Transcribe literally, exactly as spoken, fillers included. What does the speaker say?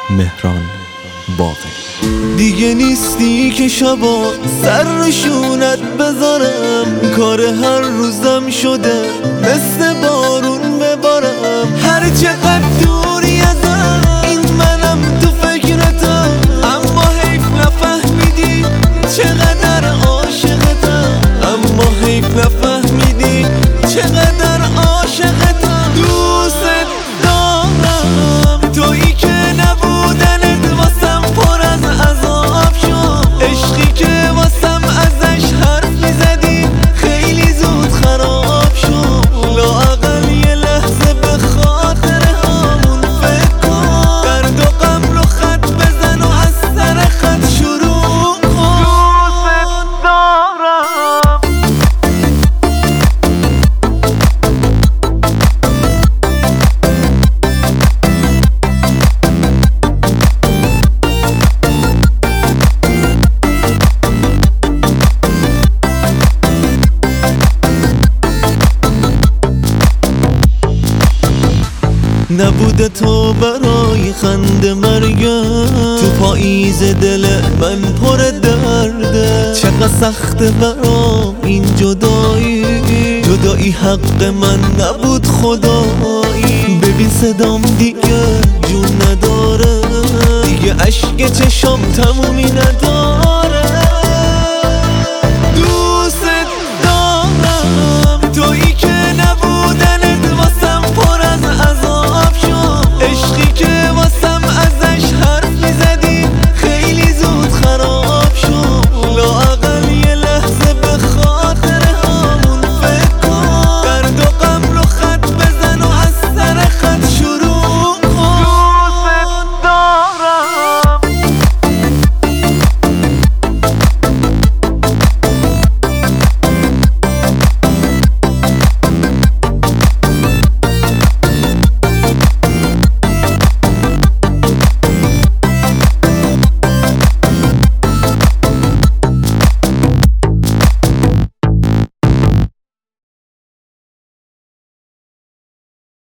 مهران باقری. دیگه نیستی که شبا سر روشونت بذارم، کار هر روزم شده مثل بارون ببارم. هر چقدر دوری ازم این منم تو فکرتم، اما حیف نفهمیدی چقدر عاشقتم، اما حیف نفهمیدی چقدر عاشقتم. دوست دارم تویی که نبودنت واسم پر از عذاب شد، عشقی که واسم ازش حرف میزدی خیلی زود خراب شد. لااقل یه لحظه به خاطر همون فکر کن، درد و غم رو خط بزن و از سر خط شروع کن. دوست دارم نبوده تو برای خنده مرگم، تو پاییز دل من پر درده. چقدر سخته برام این جدایی، جدایی حق من نبود خدایی. ببین صدام دیگه جون نداره، دیگه اشک چشام تمومی نداره.